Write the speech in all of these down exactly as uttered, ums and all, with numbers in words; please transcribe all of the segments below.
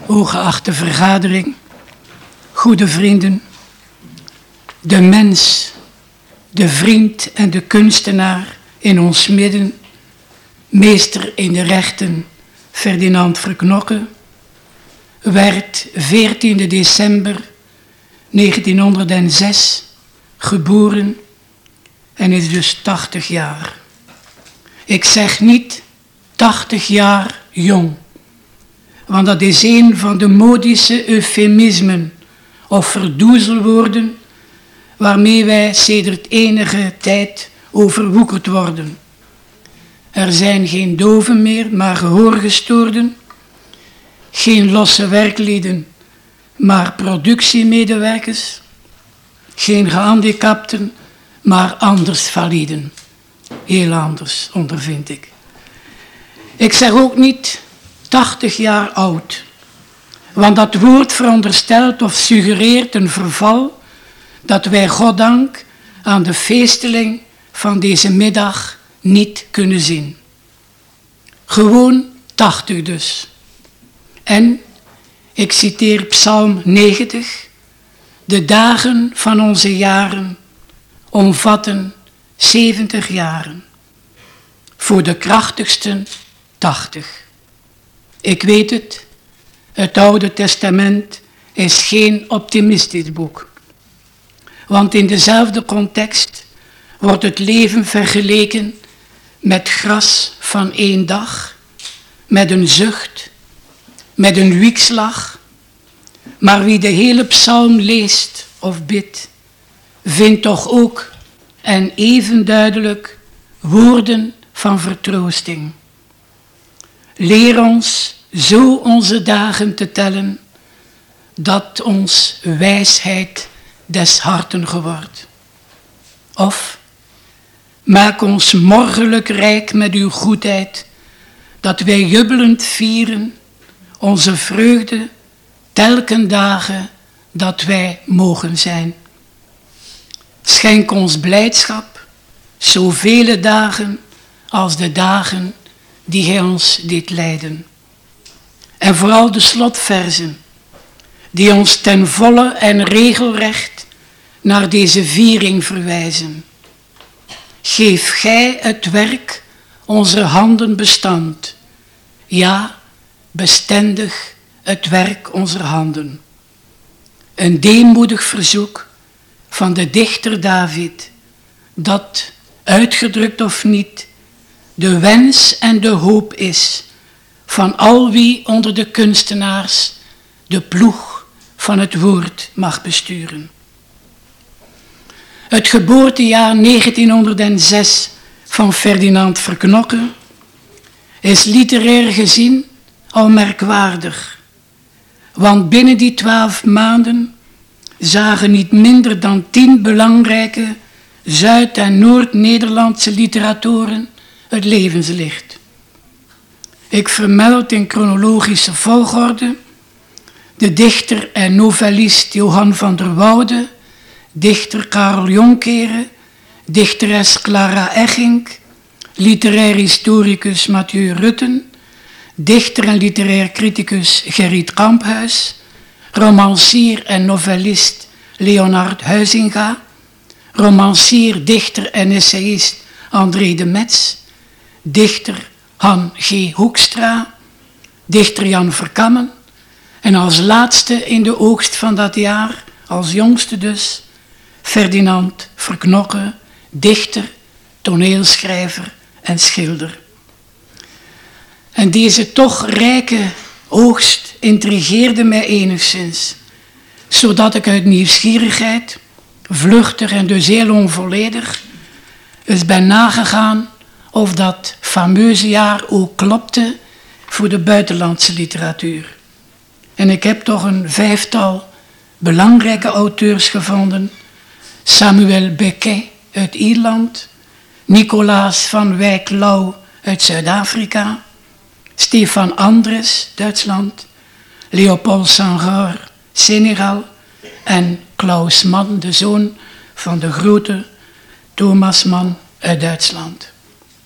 Hooggeachte vergadering, goede vrienden, de mens, de vriend en de kunstenaar in ons midden, meester in de rechten Ferdinand Verknokke, werd veertiende december negentienhonderdzes geboren en is dus tachtig jaar. Ik zeg niet tachtig jaar jong, want dat is een van de modische eufemismen of verdoezelwoorden waarmee wij sedert enige tijd overwoekerd worden. Er zijn geen doven meer, maar gehoorgestoorden, geen losse werklieden, maar productiemedewerkers, geen gehandicapten, maar anders validen. Heel anders, ondervind ik. Ik zeg ook niet tachtig jaar oud, want dat woord veronderstelt of suggereert een verval dat wij goddank aan de feesteling van deze middag niet kunnen zien. Gewoon tachtig dus. En, ik citeer Psalm negentig, de dagen van onze jaren omvatten zeventig jaren. Voor de krachtigsten tachtig. Ik weet het, het Oude Testament is geen optimistisch boek. Want in dezelfde context wordt het leven vergeleken met gras van één dag, met een zucht, met een wiekslag. Maar wie de hele psalm leest of bidt, vindt toch ook en even duidelijk woorden van vertroosting. Leer ons zo onze dagen te tellen, dat ons wijsheid des harten geword. Of, maak ons morgenlijk rijk met uw goedheid, dat wij jubelend vieren onze vreugde telken dagen dat wij mogen zijn. Schenk ons blijdschap, zoveel dagen als de dagen die hij ons deed leiden. En vooral de slotverzen, die ons ten volle en regelrecht naar deze viering verwijzen. Geef gij het werk onze handen bestand, ja, bestendig het werk onze handen. Een deemoedig verzoek van de dichter David, dat, uitgedrukt of niet, de wens en de hoop is van al wie onder de kunstenaars de ploeg van het woord mag besturen. Het geboortejaar negentienhonderdzes van Ferdinand Verknokke is literair gezien al merkwaardig, want binnen die twaalf maanden zagen niet minder dan tien belangrijke Zuid- en Noord-Nederlandse literatoren het levenslicht. Ik vermeld in chronologische volgorde de dichter en novellist Johan van der Woude, dichter Karel Jonkere, dichteres Clara Egink, literair historicus Mathieu Rutten, dichter en literair criticus Gerrit Kamphuis, romancier en novellist Leonard Huizinga, romancier, dichter en essayist André de Metz, dichter Han G. Hoekstra, dichter Jan Verkammen en als laatste in de oogst van dat jaar, als jongste dus, Ferdinand Verknokke, dichter, toneelschrijver en schilder. En deze toch rijke oogst intrigeerde mij enigszins, zodat ik uit nieuwsgierigheid, vluchtig en dus heel onvolledig, eens ben nagegaan of dat fameuze jaar ook klopte voor de buitenlandse literatuur. En ik heb toch een vijftal belangrijke auteurs gevonden. Samuel Beckett uit Ierland, Nicolaas van Wyk-Lau uit Zuid-Afrika, Stefan Andres, Duitsland, Leopold Senghor, Senegal en Klaus Mann, de zoon van de grote Thomas Mann uit Duitsland.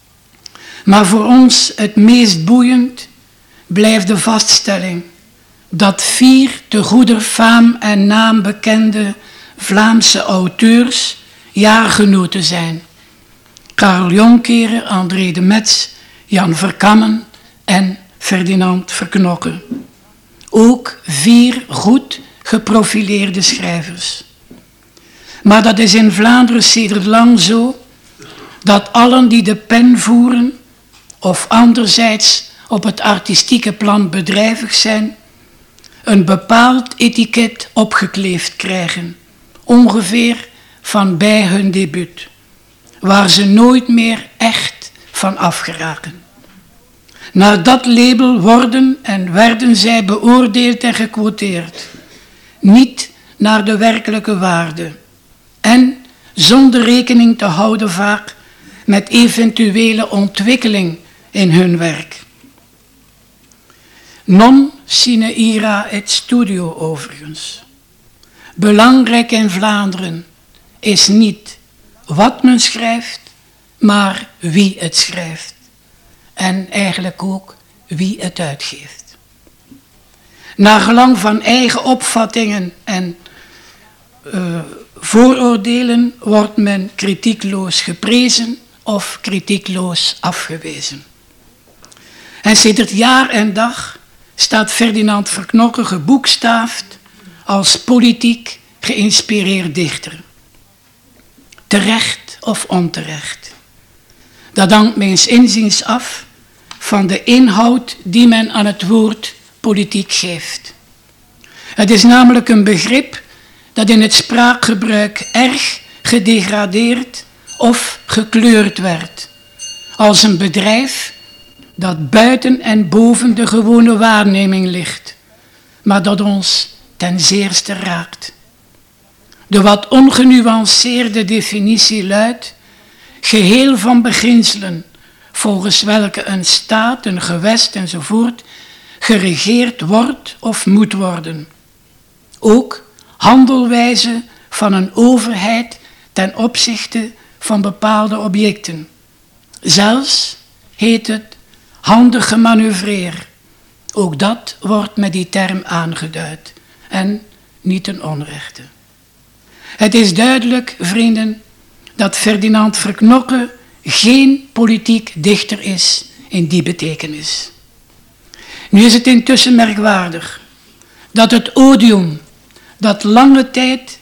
Maar voor ons het meest boeiend blijft de vaststelling dat vier te goeder faam en naam bekende Vlaamse auteurs jaargenoten zijn. Karel Jonkeren, André de Metz, Jan Verkammen en Ferdinand Verknokke. Ook vier goed geprofileerde schrijvers. Maar dat is in Vlaanderen sedert lang zo, dat allen die de pen voeren, of anderzijds op het artistieke plan bedrijvig zijn, een bepaald etiket opgekleefd krijgen, ongeveer van bij hun debuut, waar ze nooit meer echt van afgeraken. Naar dat label worden en werden zij beoordeeld en gequoteerd, niet naar de werkelijke waarde en zonder rekening te houden vaak met eventuele ontwikkeling in hun werk. Non sine ira et studio overigens. Belangrijk in Vlaanderen is niet wat men schrijft, maar wie het schrijft. En eigenlijk ook wie het uitgeeft. Naar gelang van eigen opvattingen en uh, vooroordelen wordt men kritiekloos geprezen of kritiekloos afgewezen. En sedert jaar en dag staat Ferdinand Verknokke geboekstaafd als politiek geïnspireerd dichter. Terecht of onterecht. Dat hangt mijns inziens af van de inhoud die men aan het woord politiek geeft. Het is namelijk een begrip dat in het spraakgebruik erg gedegradeerd of gekleurd werd, als een bedrijf dat buiten en boven de gewone waarneming ligt, maar dat ons ten zeerste raakt. De wat ongenuanceerde definitie luidt: geheel van beginselen, volgens welke een staat, een gewest enzovoort geregeerd wordt of moet worden. Ook handelwijze van een overheid ten opzichte van bepaalde objecten. Zelfs heet het handige manoeuvreer. Ook dat wordt met die term aangeduid en niet ten onrechte. Het is duidelijk, vrienden, dat Ferdinand Verknokke geen politiek dichter is in die betekenis. Nu is het intussen merkwaardig dat het odium dat lange tijd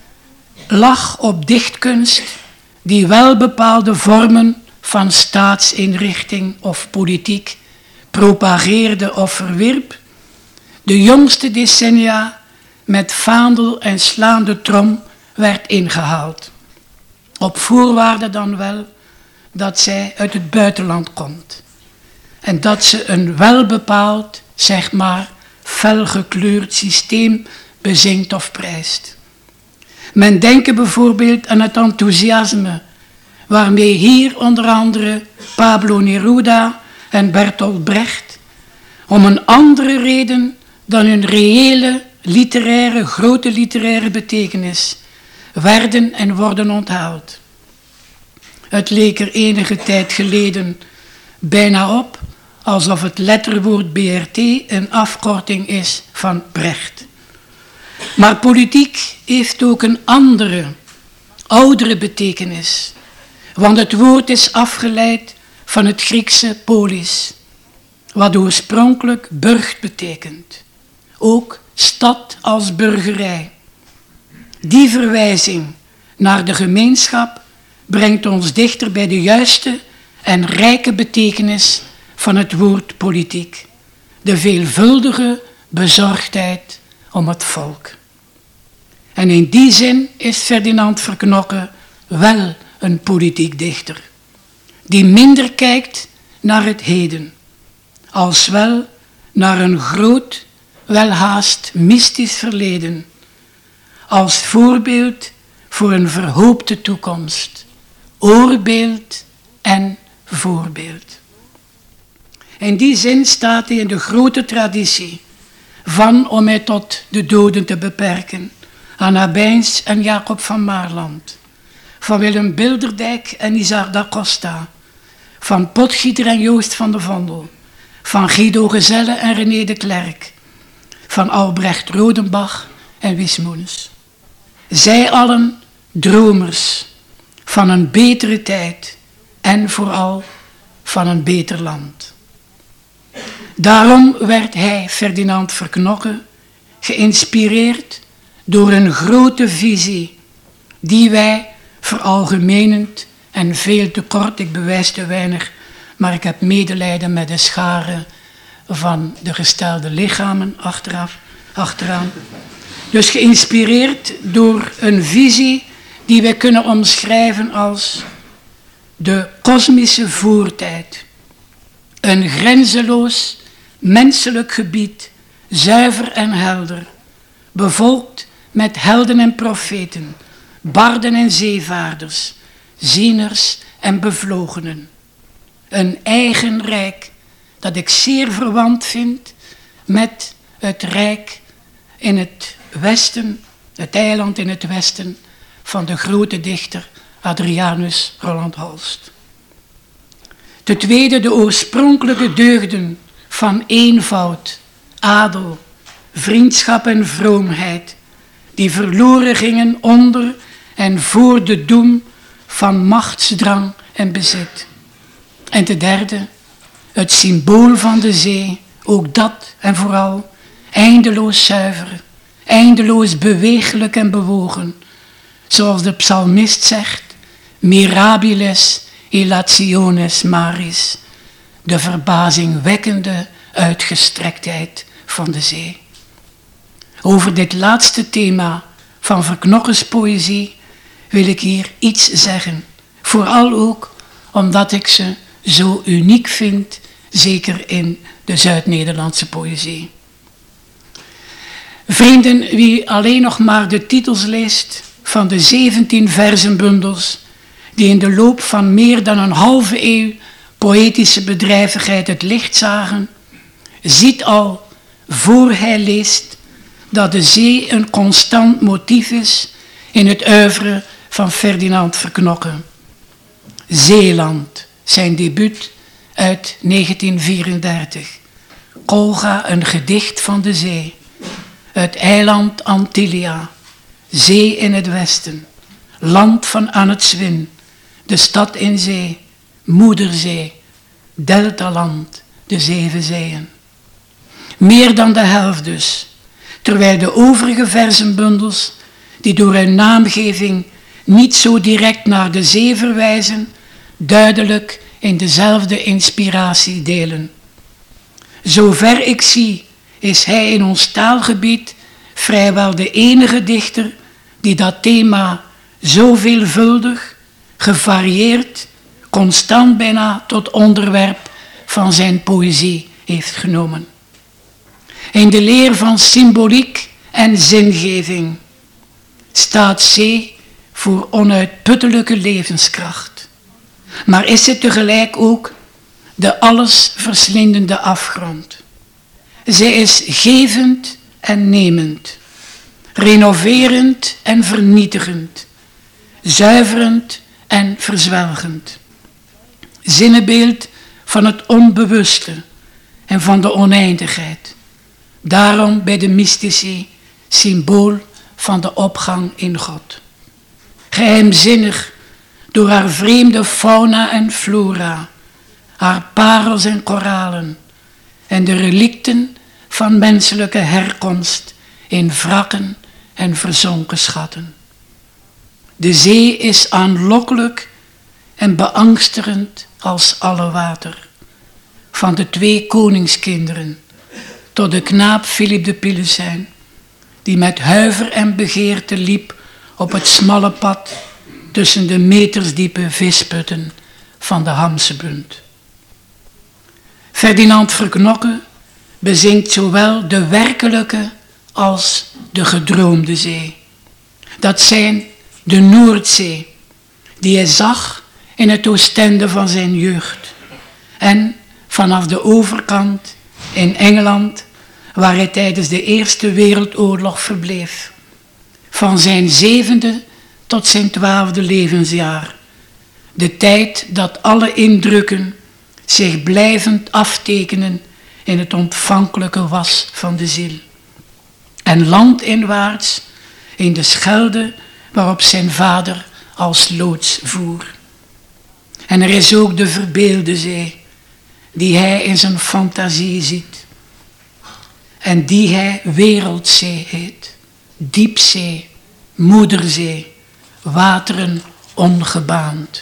lag op dichtkunst, die wel bepaalde vormen van staatsinrichting of politiek propageerde of verwierp, de jongste decennia met vaandel en slaande trom werd ingehaald. Op voorwaarde dan wel dat zij uit het buitenland komt. En dat ze een welbepaald, zeg maar, felgekleurd systeem bezingt of prijst. Men denke bijvoorbeeld aan het enthousiasme waarmee hier onder andere Pablo Neruda en Bertolt Brecht om een andere reden dan hun reële, literaire, grote literaire betekenis werden en worden onthaald. Het leek er enige tijd geleden bijna op alsof het letterwoord B R T een afkorting is van Brecht. Maar politiek heeft ook een andere, oudere betekenis, want het woord is afgeleid van het Griekse polis, wat oorspronkelijk burcht betekent. Ook stad als burgerij. Die verwijzing naar de gemeenschap brengt ons dichter bij de juiste en rijke betekenis van het woord politiek. De veelvuldige bezorgdheid om het volk. En in die zin is Ferdinand Verknokke wel een politiek dichter, die minder kijkt naar het heden, als wel naar een groot, welhaast mystisch verleden, als voorbeeld voor een verhoopte toekomst, oorbeeld en voorbeeld. In die zin staat hij in de grote traditie van, om mij tot de doden te beperken, Anna Bijns en Jacob van Maarland, van Willem Bilderdijk en Isaac da Costa, van Potgieter en Joost van de Vondel, van Guido Gezelle en René de Klerk, van Albrecht Rodenbach en Wismolens. Zij allen dromers van een betere tijd en vooral van een beter land. Daarom werd hij, Ferdinand Verknokke, geïnspireerd door een grote visie die wij veralgemenend en veel te kort, ik bewijs te weinig, maar ik heb medelijden met de scharen van de gestelde lichamen achteraf, achteraan. Dus geïnspireerd door een visie die wij kunnen omschrijven als de kosmische voertijd. Een grenzeloos menselijk gebied, zuiver en helder, bevolkt met helden en profeten, barden en zeevaarders, zieners en bevlogenen. Een eigen rijk dat ik zeer verwant vind met het rijk in het westen, het eiland in het westen van de grote dichter Adrianus Roland Holst. Ten tweede de oorspronkelijke deugden van eenvoud, adel, vriendschap en vroomheid, die verloren gingen onder en voor de doem van machtsdrang en bezit. En ten derde, het symbool van de zee, ook dat en vooral eindeloos zuiver, eindeloos beweeglijk en bewogen, zoals de psalmist zegt, mirabiles ilationes maris, de verbazingwekkende uitgestrektheid van de zee. Over dit laatste thema van Verknokkes poëzie wil ik hier iets zeggen, vooral ook omdat ik ze zo uniek vind, zeker in de Zuid-Nederlandse poëzie. Vrienden, wie alleen nog maar de titels leest van de zeventien verzenbundels die in de loop van meer dan een halve eeuw poëtische bedrijvigheid het licht zagen, ziet al, voor hij leest, dat de zee een constant motief is in het oeuvre van Ferdinand Verknokke. Zeeland, zijn debuut uit negentien vierendertig. Colga, een gedicht van de zee. Het eiland Antilia, zee in het westen. Land van aan het Zwin, de stad in zee, moederzee, deltaland, de zeven zeeën. Meer dan de helft dus, terwijl de overige verzenbundels, die door hun naamgeving niet zo direct naar de zee verwijzen, duidelijk in dezelfde inspiratie delen. Zover ik zie, is hij in ons taalgebied vrijwel de enige dichter die dat thema zo veelvuldig, gevarieerd, constant bijna tot onderwerp van zijn poëzie heeft genomen. In de leer van symboliek en zingeving staat zee voor onuitputtelijke levenskracht, maar is het tegelijk ook de allesverslindende afgrond. Zij is gevend en nemend, renoverend en vernietigend, zuiverend en verzwelgend. Zinnebeeld van het onbewuste en van de oneindigheid. Daarom bij de mystici symbool van de opgang in God. Geheimzinnig door haar vreemde fauna en flora, haar parels en koralen en de relicten van menselijke herkomst in wrakken en verzonken schatten. De zee is aanlokkelijk en beangstigend als alle water. Van de twee koningskinderen tot de knaap Philip de Pilesijn, die met huiver en begeerte liep op het smalle pad tussen de metersdiepe visputten van de Hamsebund. Ferdinand Verknokke bezingt zowel de werkelijke als de gedroomde zee. Dat zijn de Noordzee, die hij zag in het Oostende van zijn jeugd, en vanaf de overkant in Engeland, waar hij tijdens de Eerste Wereldoorlog verbleef. Van zijn zevende tot zijn twaalfde levensjaar. De tijd dat alle indrukken zich blijvend aftekenen in het ontvankelijke was van de ziel. en landinwaarts in de Schelde waarop zijn vader als loods voer. En er is ook de verbeelde zee, die hij in zijn fantasie ziet. En die hij wereldzee heet, diepzee, moederzee, wateren ongebaand.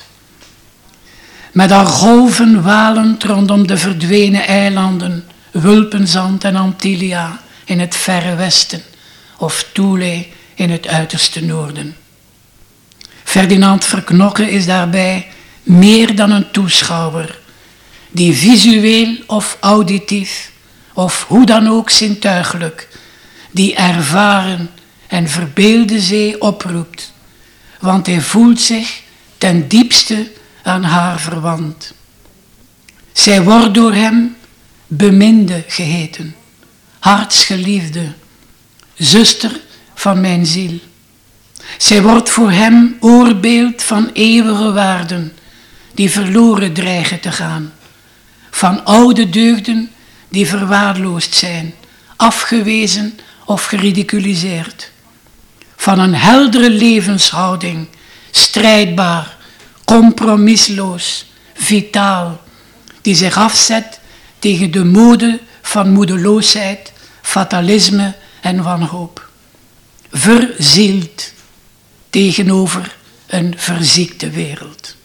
Met haar golven walend rondom de verdwenen eilanden, Wulpenzand en Antilia in het verre westen, of Thule in het uiterste noorden. Ferdinand Verknokke is daarbij meer dan een toeschouwer, die visueel of auditief, of hoe dan ook zintuigelijk, die ervaren en verbeelde zee oproept, want hij voelt zich ten diepste aan haar verwant. Zij wordt door hem beminde geheten, hartsgeliefde, zuster van mijn ziel. Zij wordt voor hem oorbeeld van eeuwige waarden, die verloren dreigen te gaan, van oude deugden die verwaarloosd zijn, afgewezen of geridiculiseerd, van een heldere levenshouding, strijdbaar, compromisloos, vitaal, die zich afzet tegen de mode van moedeloosheid, fatalisme en wanhoop. Verzield tegenover een verziekte wereld.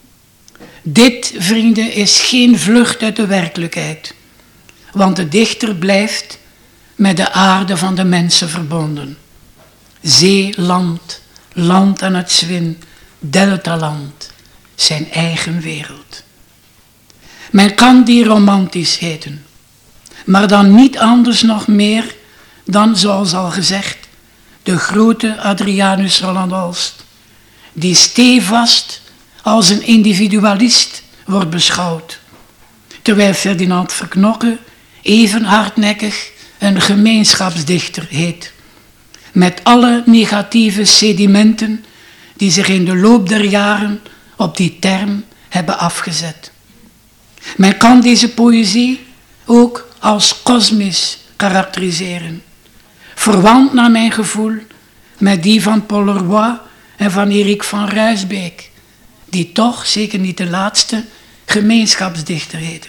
Dit, vrienden, is geen vlucht uit de werkelijkheid, want de dichter blijft met de aarde van de mensen verbonden. Zee, land, land aan het zwin, deltaland, zijn eigen wereld. Men kan die romantisch heten, maar dan niet anders nog meer dan, zoals al gezegd, de grote Adrianus Roland Holst, die stevast als een individualist wordt beschouwd, terwijl Ferdinand Verknokke even hardnekkig een gemeenschapsdichter heet, met alle negatieve sedimenten die zich in de loop der jaren op die term hebben afgezet. Men kan deze poëzie ook als kosmisch karakteriseren, verwant naar mijn gevoel met die van Paul Leroy en van Erik van Ruysbeek, die toch, zeker niet de laatste, gemeenschapsdichter heten.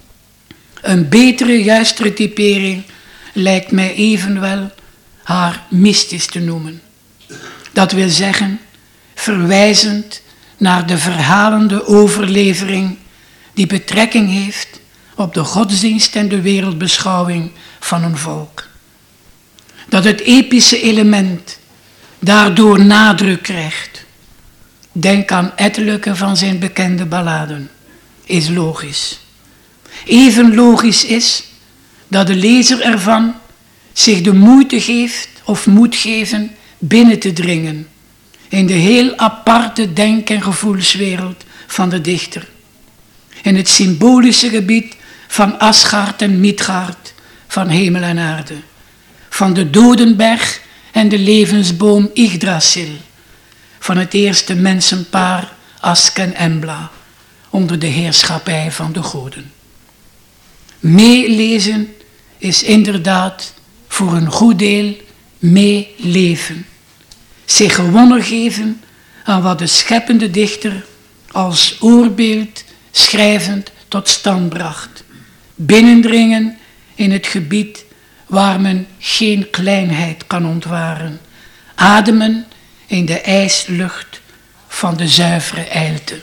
Een betere, juistere typering lijkt mij evenwel haar mystisch te noemen. Dat wil zeggen, verwijzend naar de verhalende overlevering die betrekking heeft op de godsdienst en de wereldbeschouwing van een volk. Dat het epische element daardoor nadruk krijgt, denk aan ettelijke van zijn bekende balladen, is logisch. Even logisch is dat de lezer ervan zich de moeite geeft of moet geven binnen te dringen in de heel aparte denk- en gevoelswereld van de dichter. In het symbolische gebied van Asgard en Midgard, van hemel en aarde, van de dodenberg en de levensboom Yggdrasil, van het eerste mensenpaar Ask en Embla, onder de heerschappij van de goden. Meelezen is inderdaad voor een goed deel meeleven. Zich gewonnen geven aan wat de scheppende dichter als oorbeeld schrijvend tot stand bracht. Binnendringen in het gebied waar men geen kleinheid kan ontwaren. Ademen in de ijslucht van de zuivere eilte.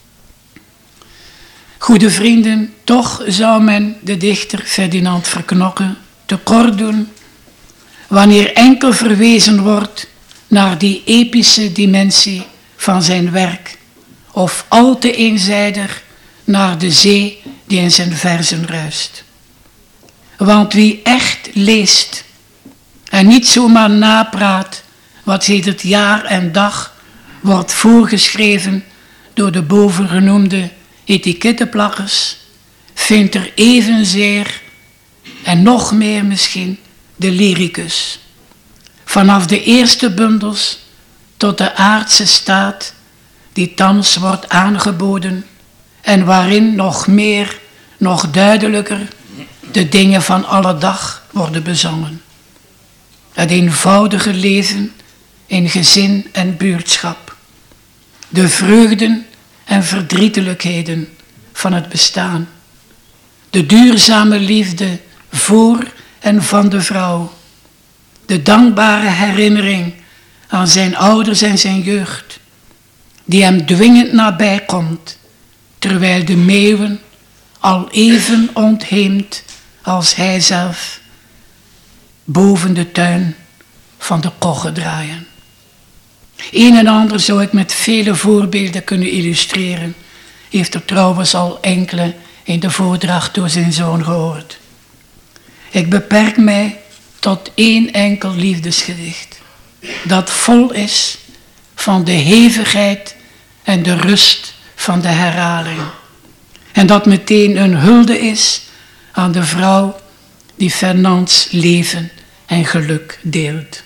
Goede vrienden, toch zou men de dichter Ferdinand Verknokke tekort doen wanneer enkel verwezen wordt naar die epische dimensie van zijn werk, of al te eenzijdig naar de zee die in zijn verzen ruist. Want wie echt leest en niet zomaar napraat wat sedert jaar en dag wordt voorgeschreven door de bovengenoemde etikettenplakkers, vindt er evenzeer en nog meer misschien de lyricus. Vanaf de eerste bundels tot de aardse staat die thans wordt aangeboden en waarin nog meer, nog duidelijker de dingen van alle dag worden bezongen. het eenvoudige leven in gezin en buurtschap, de vreugden en verdrietelijkheden van het bestaan, de duurzame liefde voor en van de vrouw, de dankbare herinnering aan zijn ouders en zijn jeugd, die hem dwingend nabij komt, terwijl de meeuwen, al even ontheemd als hij zelf, boven de tuin van de kogge draaien. Een en ander zou ik met vele voorbeelden kunnen illustreren, heeft er trouwens al enkele in de voordracht door zijn zoon gehoord. Ik beperk mij tot één enkel liefdesgedicht, dat vol is van de hevigheid en de rust van de herhaling. En dat meteen een hulde is aan de vrouw die Fernands leven en geluk deelt.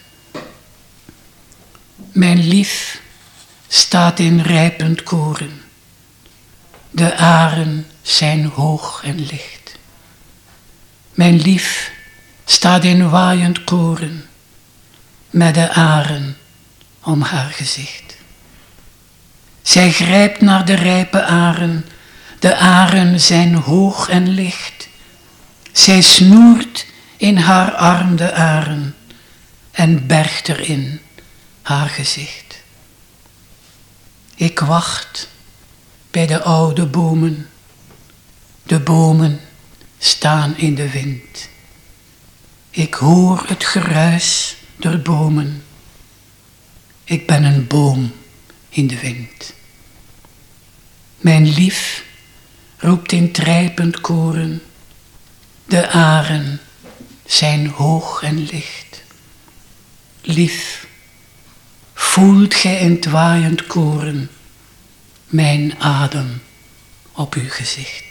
Mijn lief staat in rijpend koren. De aren zijn hoog en licht. Mijn lief staat in waaiend koren, met de aren om haar gezicht. Zij grijpt naar de rijpe aren, de aren zijn hoog en licht. Zij snoert in haar arm de aren en bergt erin haar gezicht. Ik wacht bij de oude bomen. De bomen staan in de wind. Ik hoor het geruis der bomen. Ik ben een boom in de wind. Mijn lief roept in trijpend koren. De aren zijn hoog en licht. Lief, voelt gij in het waaiend koren mijn adem op uw gezicht.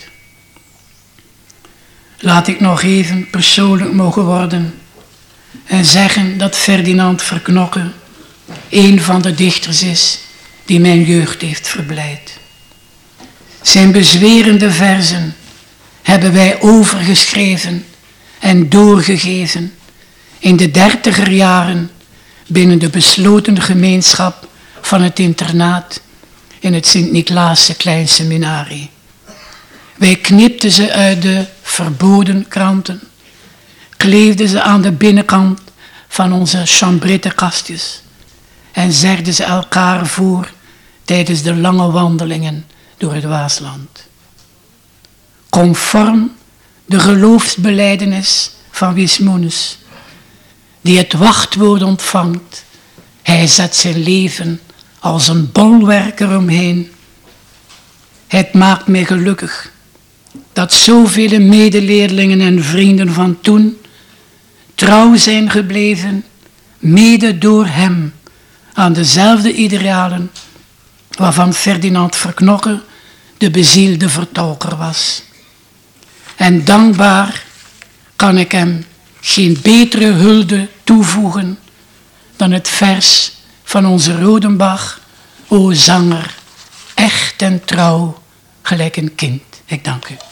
Laat ik nog even persoonlijk mogen worden en zeggen dat Ferdinand Verknokke een van de dichters is die mijn jeugd heeft verblijd. Zijn bezwerende verzen hebben wij overgeschreven en doorgegeven in de dertiger jaren binnen de besloten gemeenschap van het internaat in het Sint-Niklaasse Klein Seminarie. Wij knipten ze uit de verboden kranten, kleefden ze aan de binnenkant van onze chambrettekastjes en zegden ze elkaar voor tijdens de lange wandelingen door het Waasland. Conform de geloofsbelijdenis van Wismoenus, die het wachtwoord ontvangt, hij zet zijn leven als een bolwerk eromheen. Het maakt mij gelukkig dat zoveel medeleerlingen en vrienden van toen trouw zijn gebleven, mede door hem, aan dezelfde idealen waarvan Ferdinand Verknokke de bezielde vertolker was. En dankbaar kan ik hem geen betere hulde toevoegen dan het vers van onze Rodenbach, o zanger, echt en trouw, gelijk een kind. Ik dank u.